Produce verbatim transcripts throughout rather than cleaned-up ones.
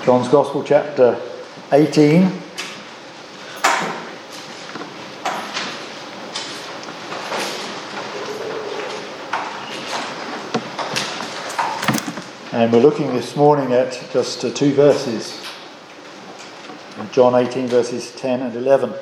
John's Gospel, chapter eighteen. And we're looking this morning at just uh, two verses. John eighteen, verses ten and eleven.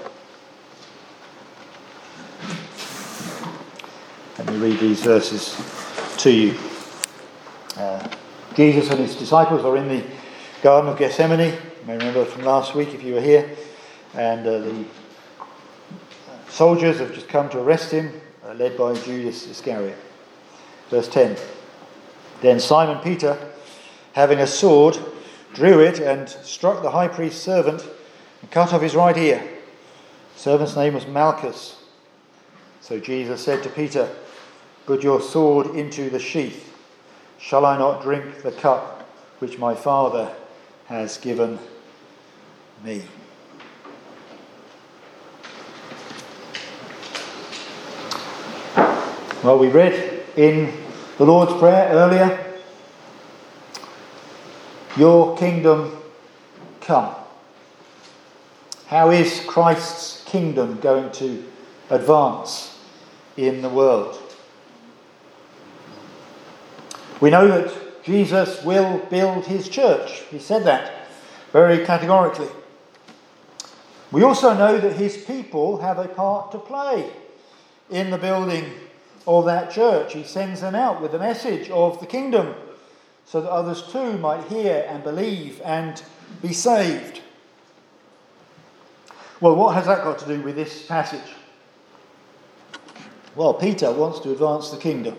Let me read these verses to you. Uh, Jesus and his disciples are in the Garden of Gethsemane. You may remember from last week if you were here. And uh, the soldiers have just come to arrest him, uh, led by Judas Iscariot. Verse ten. Then Simon Peter, having a sword, drew it and struck the high priest's servant and cut off his right ear. The servant's name was Malchus. So Jesus said to Peter, "Put your sword into the sheath. Shall I not drink the cup which my Father has given me?" Well, we read in the Lord's Prayer earlier, "Your kingdom come." How is Christ's kingdom going to advance in the world? We know that Jesus will build his church. He said that very categorically. We also know that his people have a part to play in the building of that church. He sends them out with the message of the kingdom so that others too might hear and believe and be saved. Well, what has that got to do with this passage? Well, Peter wants to advance the kingdom.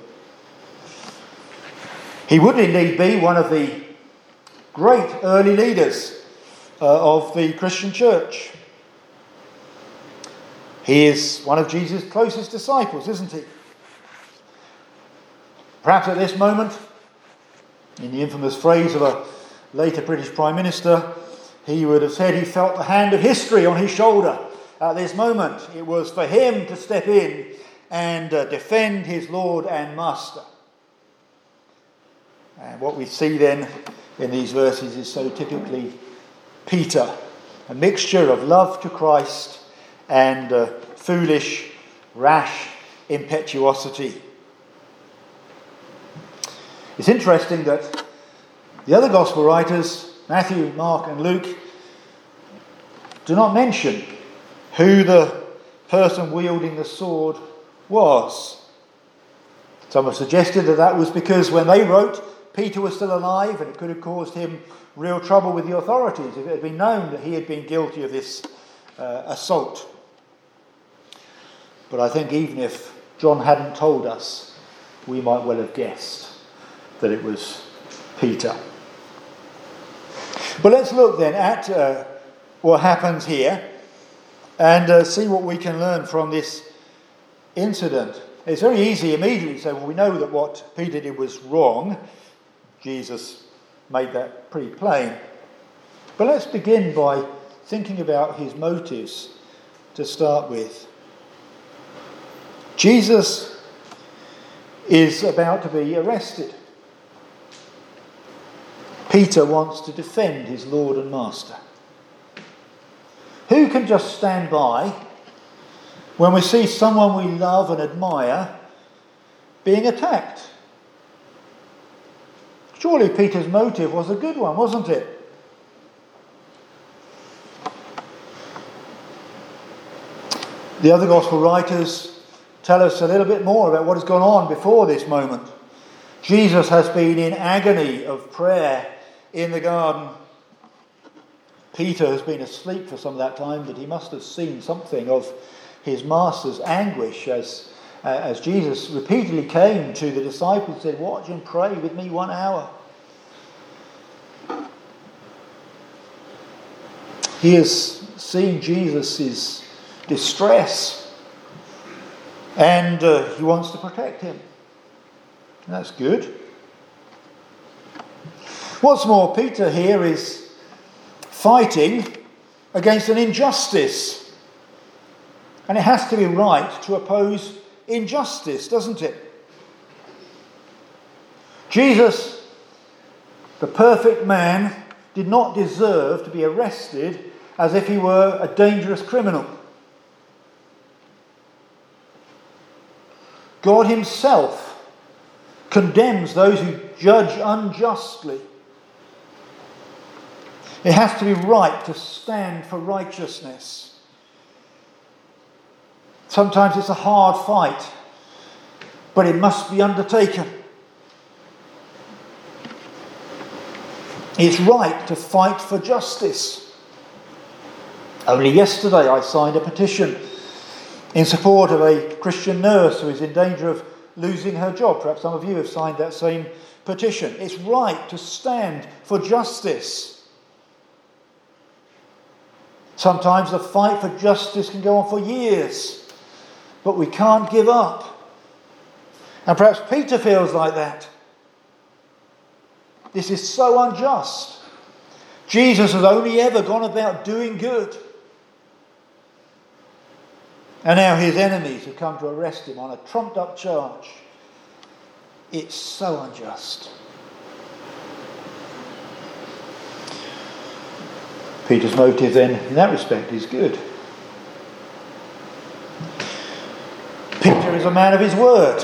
He would indeed be one of the great early leaders uh, of the Christian church. He is one of Jesus' closest disciples, isn't he? Perhaps at this moment, in the infamous phrase of a later British Prime Minister, he would have said he felt the hand of history on his shoulder at this moment. It was for him to step in and uh, defend his Lord and Master. And what we see then in these verses is so typically Peter, a mixture of love to Christ and uh, foolish, rash impetuosity. It's interesting that the other gospel writers, Matthew, Mark and Luke, do not mention who the person wielding the sword was. Some have suggested that that was because when they wrote, Peter was still alive and it could have caused him real trouble with the authorities if it had been known that he had been guilty of this uh, assault. But I think even if John hadn't told us, we might well have guessed that it was Peter. But let's look then at uh, what happens here and uh, see what we can learn from this incident. It's very easy immediately to say, well, we know that what Peter did was wrong. Jesus made that pretty plain. But let's begin by thinking about his motives to start with. Jesus is about to be arrested. Peter wants to defend his Lord and Master. Who can just stand by when we see someone we love and admire being attacked? Surely Peter's motive was a good one, wasn't it? The other gospel writers tell us a little bit more about what has gone on before this moment. Jesus has been in agony of prayer in the garden. Peter has been asleep for some of that time, but he must have seen something of his master's anguish as Uh, as Jesus repeatedly came to the disciples and said, "Watch and pray with me one hour." He has seen Jesus' distress and uh, he wants to protect him. That's good. What's more, Peter here is fighting against an injustice. And it has to be right to oppose injustice, doesn't it? Jesus, the perfect man, did not deserve to be arrested as if he were a dangerous criminal. God himself condemns those who judge unjustly. It has to be right to stand for righteousness. Sometimes it's a hard fight, but it must be undertaken. It's right to fight for justice. Only yesterday I signed a petition in support of a Christian nurse who is in danger of losing her job. Perhaps some of you have signed that same petition. It's right to stand for justice. Sometimes the fight for justice can go on for years, but we can't give up. And perhaps Peter feels like that. This is so unjust. Jesus has only ever gone about doing good. And now his enemies have come to arrest him on a trumped up charge. It's so unjust. Peter's motive then, in that respect, is good. Peter is a man of his word.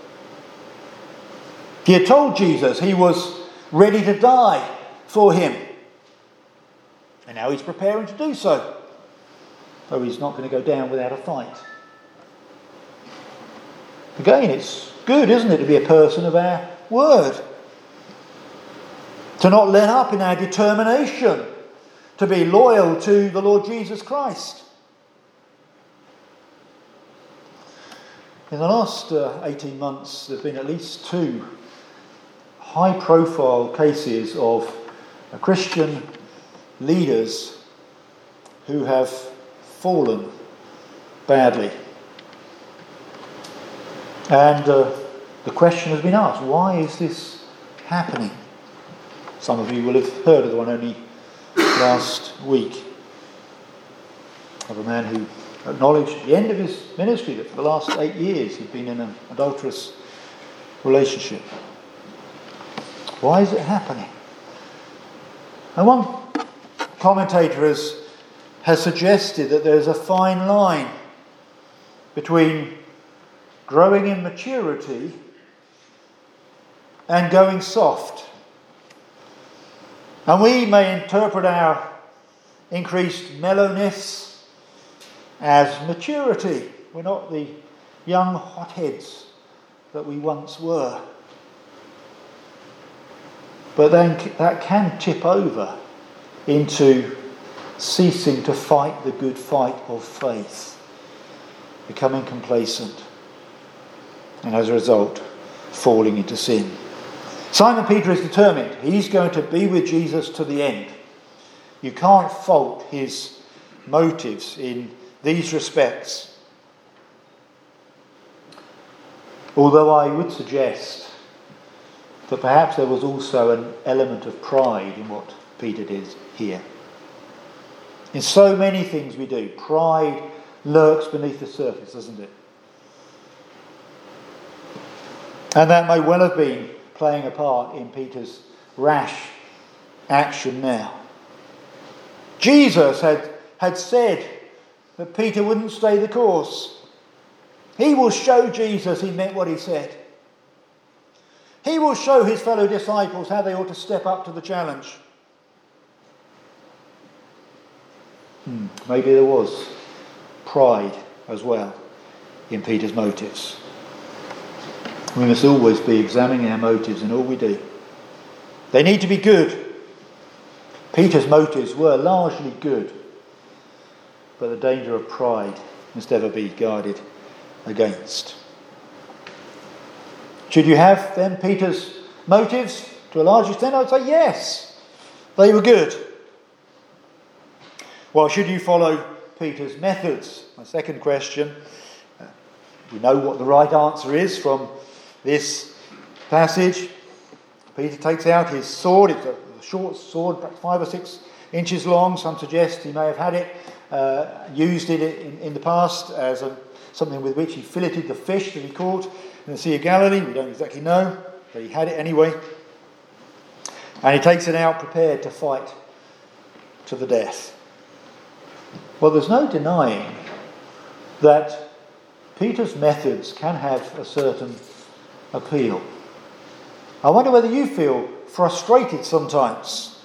He had told Jesus he was ready to die for him. And now he's preparing to do so. Though he's not going to go down without a fight. Again, it's good, isn't it, to be a person of our word. To not let up in our determination to be loyal to the Lord Jesus Christ. In the last uh, eighteen months, there have been at least two high-profile cases of uh, Christian leaders who have fallen badly. And uh, the question has been asked, why is this happening? Some of you will have heard of the one only last week, of a man who acknowledged at the end of his ministry that for the last eight years he'd been in an adulterous relationship. Why is it happening? And one commentator has, has suggested that there's a fine line between growing in maturity and going soft. And we may interpret our increased mellowness as maturity. We're not the young hotheads that we once were. But then that can tip over into ceasing to fight the good fight of faith, becoming complacent, and as a result, falling into sin. Simon Peter is determined. He's going to be with Jesus to the end. You can't fault his motives in these respects. Although I would suggest that perhaps there was also an element of pride in what Peter did here. In so many things we do, pride lurks beneath the surface, doesn't it? And that may well have been playing a part in Peter's rash action now. Jesus had, had said that Peter wouldn't stay the course. He will show Jesus he meant what he said. He will show his fellow disciples how they ought to step up to the challenge. Hmm, maybe there was pride as well in Peter's motives. We must always be examining our motives in all we do. They need to be good. Peter's motives were largely good, but the danger of pride must ever be guarded against. Should you have then Peter's motives to a large extent? I would say yes, they were good. Well, should you follow Peter's methods? My second question. Uh, we know what the right answer is from this passage. Peter takes out his sword. It's a short sword, perhaps five or six inches long. Some suggest he may have had it, uh, used it in, in the past as a, something with which he filleted the fish that he caught in the Sea of Galilee. We don't exactly know, but he had it anyway. And he takes it out prepared to fight to the death. Well, there's no denying that Peter's methods can have a certain appeal. I wonder whether you feel frustrated sometimes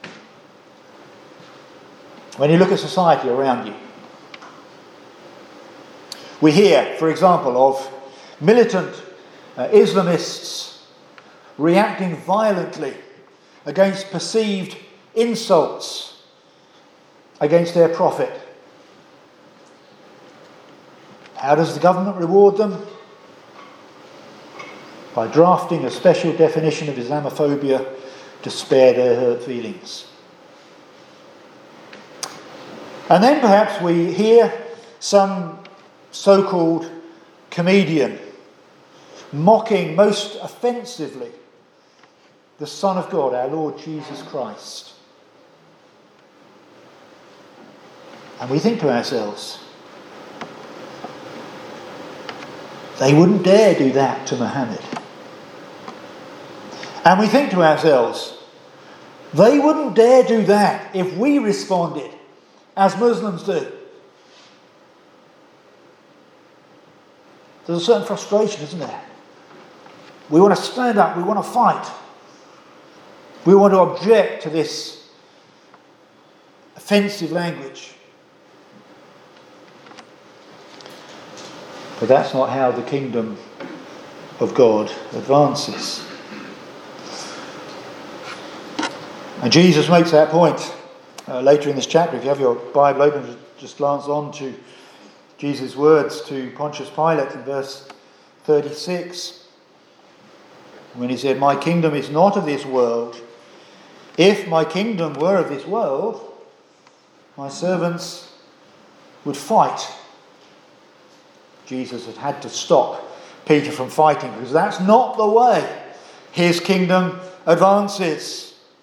when you look at society around you. We hear, for example, of militant uh, Islamists reacting violently against perceived insults against their prophet. How does the government reward them? By drafting a special definition of Islamophobia to spare their hurt feelings. And then perhaps we hear some so-called comedian mocking most offensively the Son of God, our Lord Jesus Christ. And we think to ourselves, they wouldn't dare do that to Muhammad. And we think to ourselves, they wouldn't dare do that if we responded as Muslims do. There's a certain frustration, isn't there? We want to stand up, we want to fight. We want to object to this offensive language. But that's not how the kingdom of God advances. And Jesus makes that point uh, later in this chapter. If you have your Bible open, just glance on to Jesus' words to Pontius Pilate in verse thirty-six. When he said, "My kingdom is not of this world. If my kingdom were of this world, my servants would fight." Jesus had had to stop Peter from fighting because that's not the way his kingdom advances.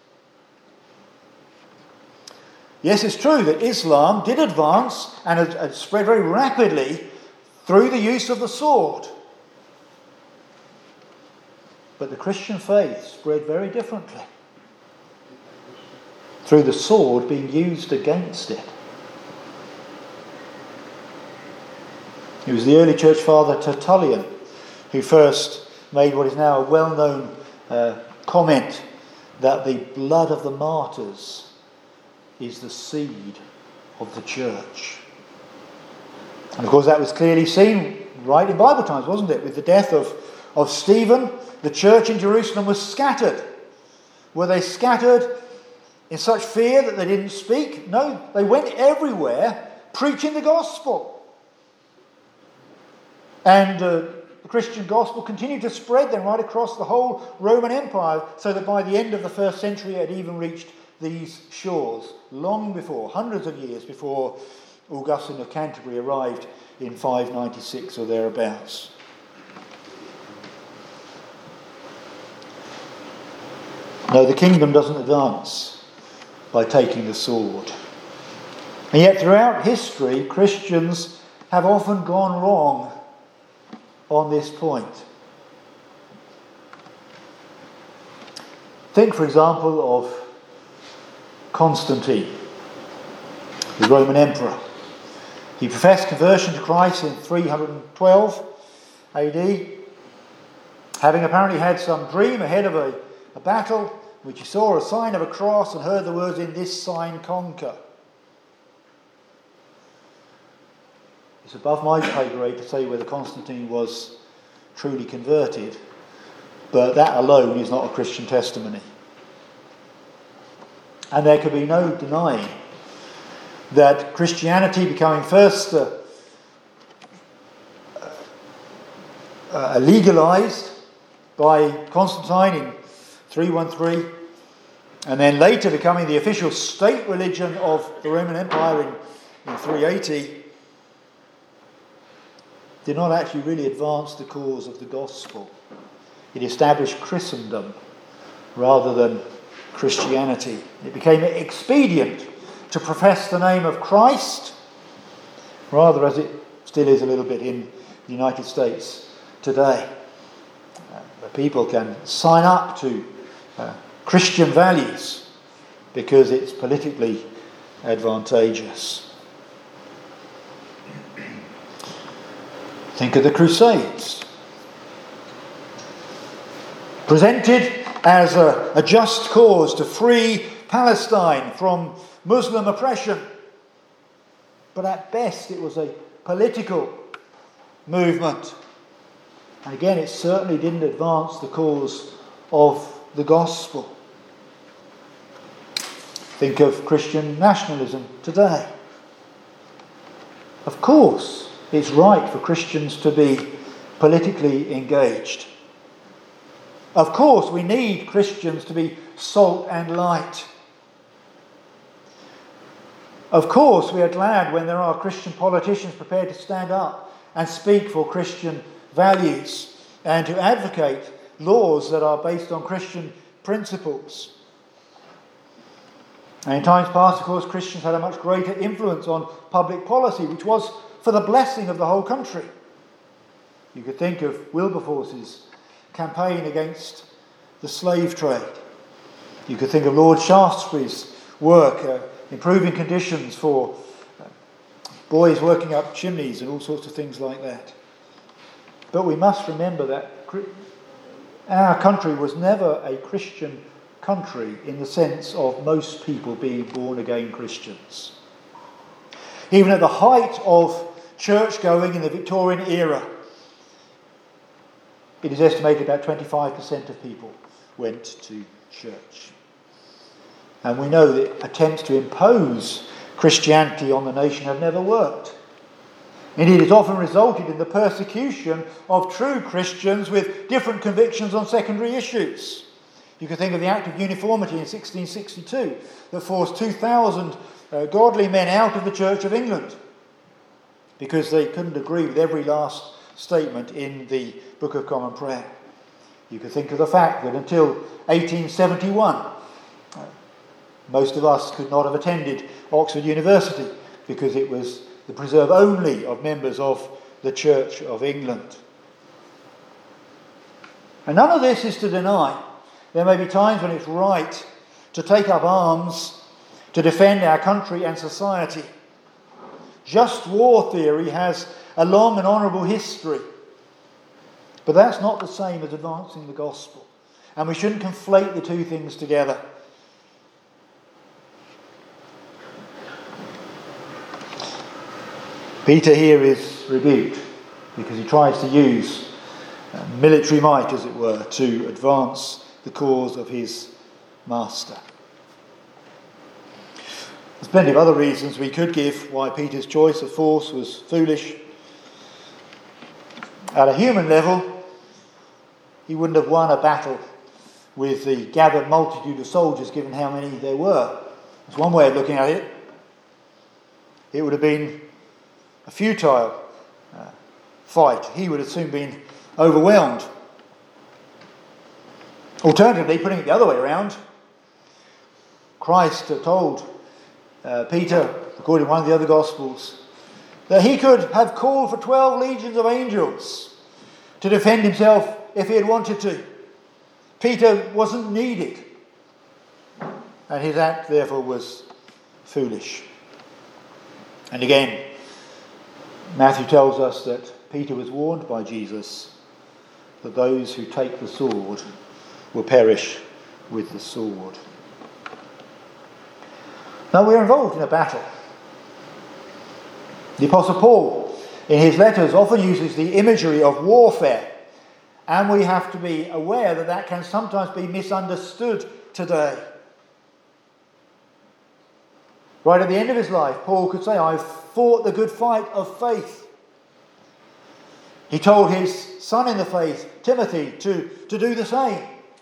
Yes, it's true that Islam did advance and had, had spread very rapidly through the use of the sword. But the Christian faith spread very differently, through the sword being used against it. It was the early church father Tertullian who first made what is now a well-known uh, comment that the blood of the martyrs is the seed of the church. And of course that was clearly seen right in Bible times, wasn't it? With the death of, of Stephen, the church in Jerusalem was scattered. Were they scattered in such fear that they didn't speak? No, they went everywhere preaching the gospel. And uh, the Christian gospel continued to spread then right across the whole Roman Empire, so that by the end of the first century it had even reached these shores, long before, hundreds of years before Augustine of Canterbury arrived in five ninety-six or thereabouts. No, the kingdom doesn't advance by taking the sword. And yet throughout history, Christians have often gone wrong on this point. Think, for example, of Constantine, the Roman emperor. He professed conversion to Christ in three twelve A D, having apparently had some dream ahead of a, a battle, which he saw a sign of a cross and heard the words, "In this sign conquer." It's above my pay grade to say whether Constantine was truly converted, but that alone is not a Christian testimony. And there could be no denying that Christianity becoming first uh, uh, legalised by Constantine in three thirteen, and then later becoming the official state religion of the Roman Empire in, in three eighty, did not actually really advance the cause of the gospel. It established Christendom rather than Christianity. It became expedient to profess the name of Christ, rather as it still is a little bit in the United States today. Uh, where people can sign up to uh, Christian values because it's politically advantageous. Think of the Crusades. Presented as a, a just cause to free Palestine from Muslim oppression. But at best it was a political movement. And again, it certainly didn't advance the cause of the gospel. Think of Christian nationalism today. Of course, it's right for Christians to be politically engaged. Of course, we need Christians to be salt and light. Of course, we are glad when there are Christian politicians prepared to stand up and speak for Christian values and to advocate laws that are based on Christian principles. And in times past, of course, Christians had a much greater influence on public policy, which was for the blessing of the whole country. You could think of Wilberforce's campaign against the slave trade. You could think of Lord Shaftesbury's work uh, improving conditions for uh, boys working up chimneys and all sorts of things like that. But we must remember that our country was never a Christian country in the sense of most people being born-again Christians. Even at the height of church-going in the Victorian era, it is estimated about twenty-five percent of people went to church. And we know that attempts to impose Christianity on the nation have never worked. Indeed, it's often resulted in the persecution of true Christians with different convictions on secondary issues. You can think of the Act of Uniformity in sixteen sixty-two that forced two thousand uh, godly men out of the Church of England because they couldn't agree with every last statement in the Book of Common Prayer. You could think of the fact that until eighteen seventy-one, uh, most of us could not have attended Oxford University because it was the preserve only of members of the Church of England. And none of this is to deny there may be times when it's right to take up arms to defend our country and society. Just war theory has a long and honourable history. But that's not the same as advancing the gospel. And we shouldn't conflate the two things together. Peter here is rebuked because he tries to use uh, military might, as it were, to advance the cause of his master. There's plenty of other reasons we could give why Peter's choice of force was foolish. At a human level, he wouldn't have won a battle with the gathered multitude of soldiers, given how many there were. That's one way of looking at it. It would have been a futile uh, fight. He would have soon been overwhelmed. Alternatively, putting it the other way around, Christ told uh, Peter, according to one of the other Gospels, that he could have called for twelve legions of angels to defend himself if he had wanted to. Peter wasn't needed, and his act therefore was foolish. And again, Matthew tells us that Peter was warned by Jesus that those who take the sword will perish with the sword. Now we're involved in a battle. The Apostle Paul, in his letters, often uses the imagery of warfare, and we have to be aware that that can sometimes be misunderstood today. Right at the end of his life, Paul could say, I've fought the good fight of faith. He told his son in the faith, Timothy, to, to do the same.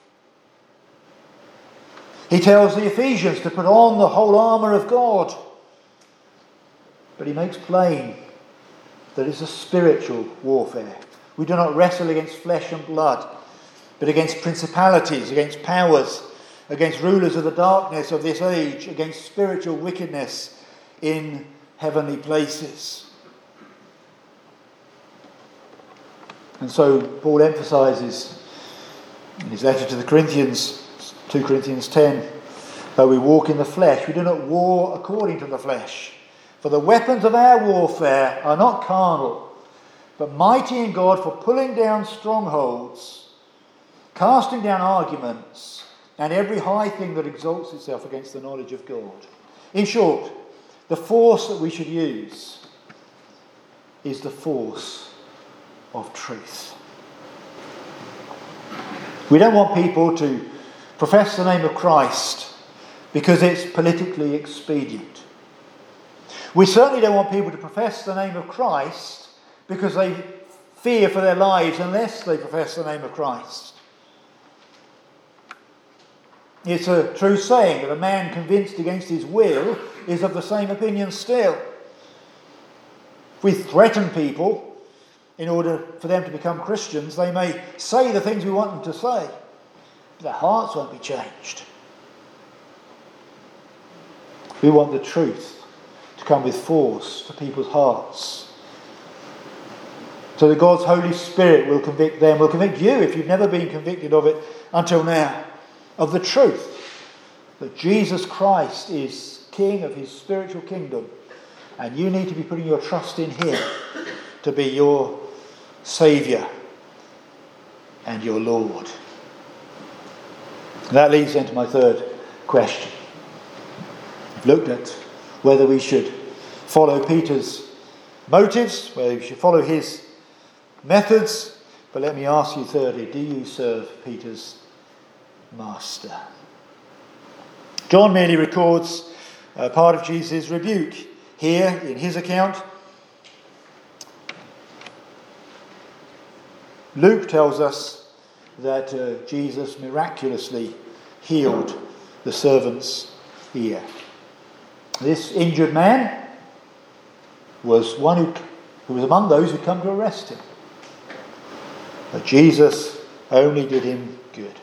He tells the Ephesians to put on the whole armour of God. But he makes plain that it's a spiritual warfare. We do not wrestle against flesh and blood, but against principalities, against powers, against rulers of the darkness of this age, against spiritual wickedness in heavenly places. And so Paul emphasises in his letter to the Corinthians, two Corinthians ten, Though we walk in the flesh, we do not war according to the flesh. For the weapons of our warfare are not carnal, but mighty in God for pulling down strongholds, casting down arguments, and every high thing that exalts itself against the knowledge of God. In short, the force that we should use is the force of truth. We don't want people to profess the name of Christ because it's politically expedient. We certainly don't want people to profess the name of Christ because they fear for their lives unless they profess the name of Christ. It's a true saying that a man convinced against his will is of the same opinion still. If we threaten people in order for them to become Christians, they may say the things we want them to say, but their hearts won't be changed. We want the truth to come with force to people's hearts, so that God's Holy Spirit will convict them, will convict you if you've never been convicted of it until now, of the truth that Jesus Christ is King of his spiritual kingdom, and you need to be putting your trust in him to be your Saviour and your Lord. And that leads then to my third question. We've looked at whether we should follow Peter's motives, whether we should follow his methods, but let me ask you thirdly, do you serve Peter's master? John merely records uh, part of Jesus' rebuke here in his account. Luke tells us that uh, Jesus miraculously healed the servant's ear. This injured man was one who, who was among those who come to arrest him. But Jesus only did him good.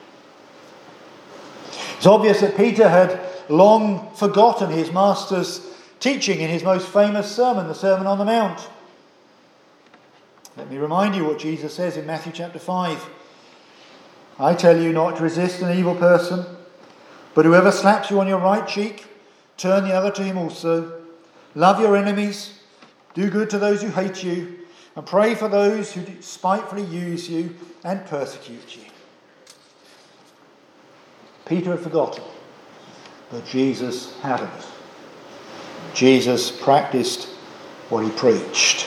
It's obvious that Peter had long forgotten his master's teaching in his most famous sermon, the Sermon on the Mount. Let me remind you what Jesus says in Matthew chapter five. I tell you not to resist an evil person, but whoever slaps you on your right cheek, turn the other to him also. Love your enemies, do good to those who hate you, and pray for those who spitefully use you and persecute you. Peter had forgotten, but Jesus hadn't. Jesus practiced what he preached.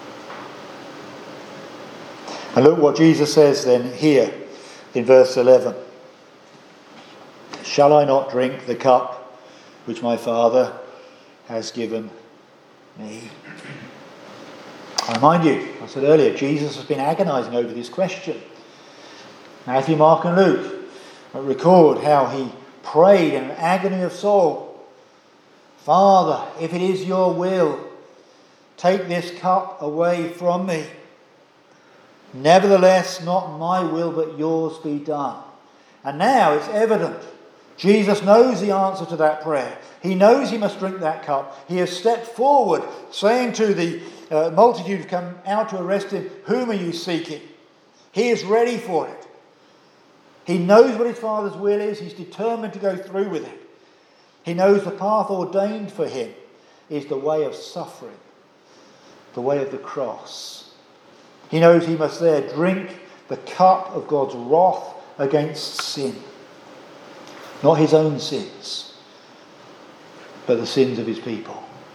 And look what Jesus says then here in verse eleven. Shall I not drink the cup which my Father has given me? I remind you, I said earlier, Jesus has been agonizing over this question. Matthew, Mark and Luke record how he prayed in an agony of soul. Father, if it is your will, take this cup away from me. Nevertheless, not my will, but yours be done. And now it's evident. Jesus knows the answer to that prayer. He knows he must drink that cup. He has stepped forward, saying to the uh, multitude who come out to arrest him, whom are you seeking? He is ready for it. He knows what his Father's will is. He's determined to go through with it. He knows the path ordained for him is the way of suffering, the way of the cross. He knows he must there drink the cup of God's wrath against sin. Not his own sins, but the sins of his people.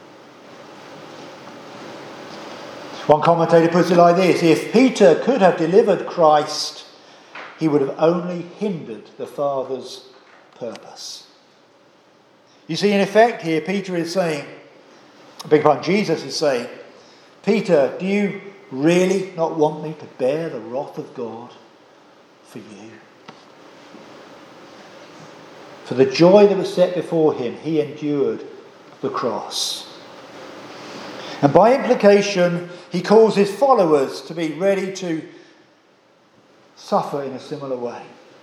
One commentator puts it like this: if Peter could have delivered Christ, he would have only hindered the Father's purpose. You see, in effect here, Peter is saying, I beg your pardon, Jesus is saying, Peter, do you really not want me to bear the wrath of God for you? For the joy that was set before him, he endured the cross. And by implication, he calls his followers to be ready to suffer in a similar way.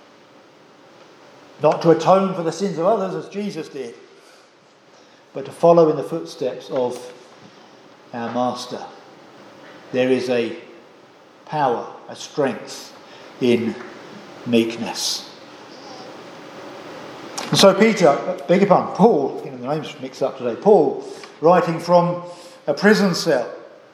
Not to atone for the sins of others as Jesus did, but to follow in the footsteps of our Master. There is a power, a strength in meekness. And so Peter, beg your pardon, Paul, you know, the names mixed up today, Paul, writing from a prison cell,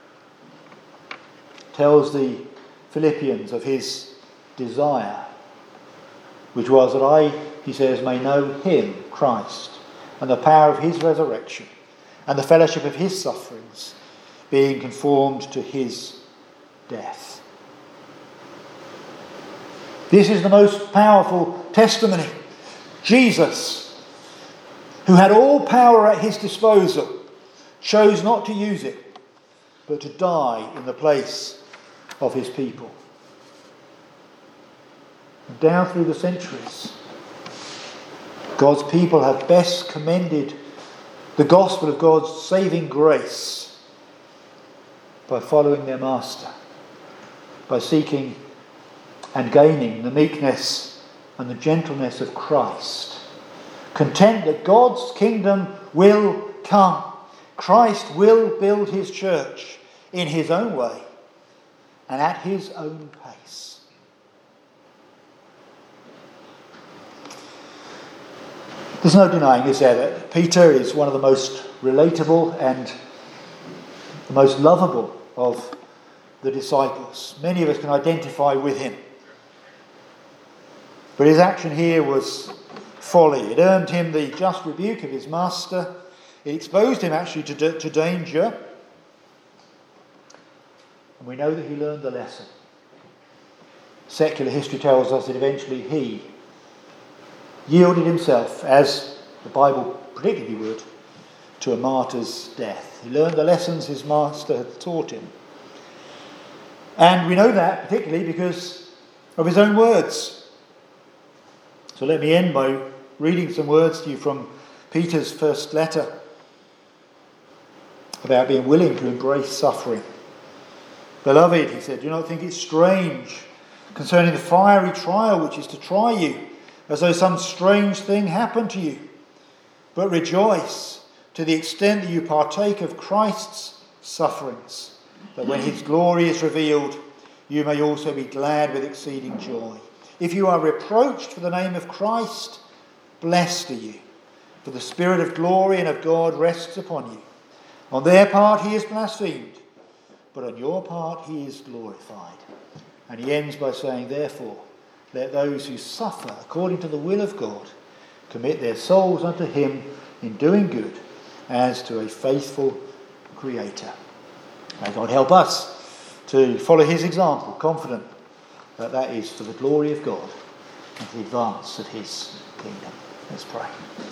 tells the Philippians of his desire, which was that I, he says, may know him, Christ, and the power of his resurrection, and the fellowship of his sufferings, being conformed to his death. This is the most powerful testimony. Jesus, who had all power at his disposal, chose not to use it, but to die in the place of his people. And down through the centuries, God's people have best commended the gospel of God's saving grace by following their master, by seeking and gaining the meekness and the gentleness of Christ, content that God's kingdom will come. Christ will build his church in his own way and at his own pace. There's no denying, is there, that Peter is one of the most relatable and the most lovable of the disciples. Many of us can identify with him. But his action here was folly. It earned him the just rebuke of his master. It exposed him actually to, d- to danger. And we know that he learned the lesson. Secular history tells us that eventually he yielded himself, as the Bible predicted he would, to a martyr's death. He learned the lessons his master had taught him. And we know that particularly because of his own words. So let me end by reading some words to you from Peter's first letter about being willing to embrace suffering. Beloved, he said, do not think it strange concerning the fiery trial which is to try you, as though some strange thing happened to you. But rejoice to the extent that you partake of Christ's sufferings, that when his glory is revealed, you may also be glad with exceeding joy. If you are reproached for the name of Christ, blessed are you, for the Spirit of glory and of God rests upon you. On their part he is blasphemed, but on your part he is glorified. And he ends by saying, therefore, let those who suffer according to the will of God commit their souls unto him in doing good, as to a faithful Creator. May God help us to follow his example, confident that that is for the glory of God and for the advance of his kingdom. Let's pray.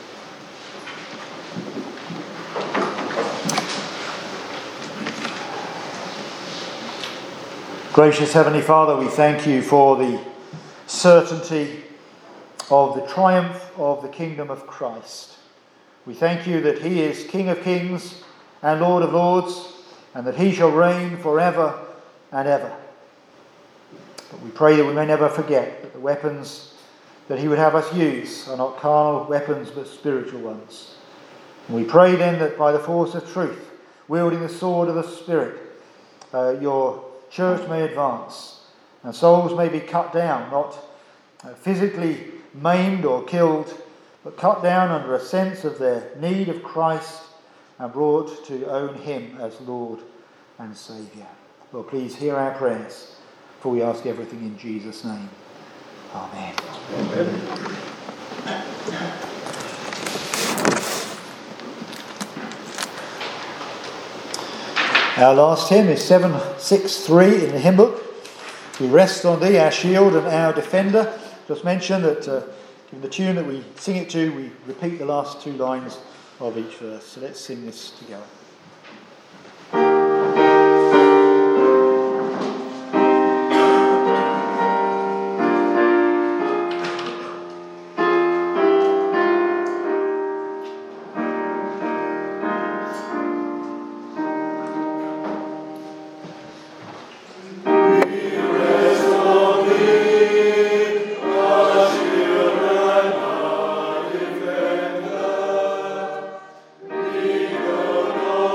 Gracious Heavenly Father, we thank you for the certainty of the triumph of the kingdom of Christ. We thank you that he is King of kings and Lord of lords, and that he shall reign forever and ever. But we pray that we may never forget that the weapons that he would have us use are not carnal weapons but spiritual ones. And we pray then that by the force of truth, wielding the sword of the Spirit, uh, your church may advance and souls may be cut down, not uh, physically maimed or killed, but cut down under a sense of their need of Christ and brought to own him as Lord and Saviour. Lord, please hear our prayers, for we ask everything in Jesus' name. Amen. Amen. Our last hymn is seven sixty-three in the hymn book. We rest on thee, our shield and our defender. Just mention that uh, in the tune that we sing it to, we repeat the last two lines of each verse. So let's sing this together. Go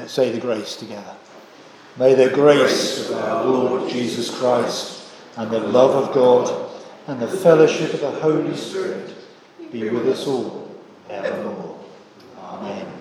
Let's say the grace together. May the grace of our Lord Jesus Christ and the love of God and the fellowship of the Holy Spirit be with us all evermore. Amen.